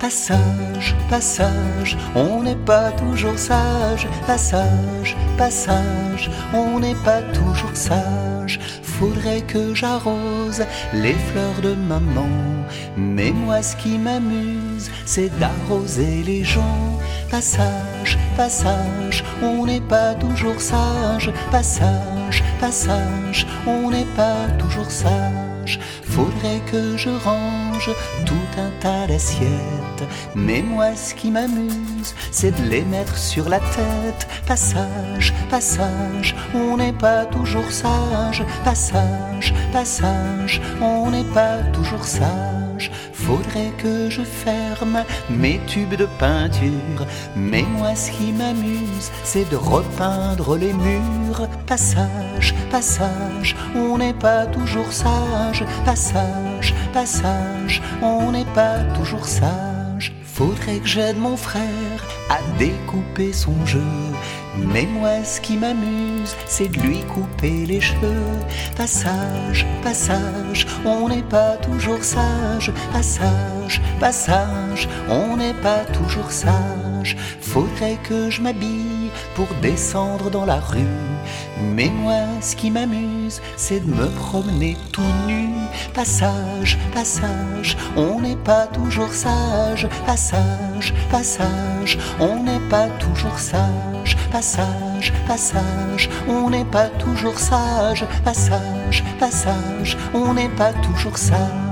Passage, passage, on n'est pas toujours sage. Passage, passage, on n'est pas toujours sage. Faudrait que j'arrose les fleurs de maman. Mais moi ce qui m'amuse, c'est d'arroser les gens. Passage, passage, on n'est pas toujours sage. Passage, passage, on n'est pas toujours sage. Faudrait que je range tout un tas d'assiettes. Mais moi ce qui m'amuse, c'est de les mettre sur la tête. Passage, passage, on n'est pas toujours sage. Passage, passage, on n'est pas toujours sage. Faudrait que je ferme mes tubes de peinture. Mais moi ce qui m'amuse, c'est de repeindre les murs. Passage, passage, on n'est pas toujours sage. Passage, passage, on n'est pas toujours sage. Faudrait que j'aide mon frère à découper son jeu. Mais moi ce qui m'amuse, c'est de lui couper les cheveux. Passage, passage, on n'est pas toujours sage. Passage, passage, on n'est pas toujours sage. Faudrait que je m'habille pour descendre dans la rue. Mais moi ce qui m'amuse, c'est de me promener tout nu. Passage, passage, on n'est pas toujours sage. Passage, passage, on n'est pas toujours sage. Passage, passage, on n'est pas toujours sage. Passage, passage, on n'est pas toujours sage.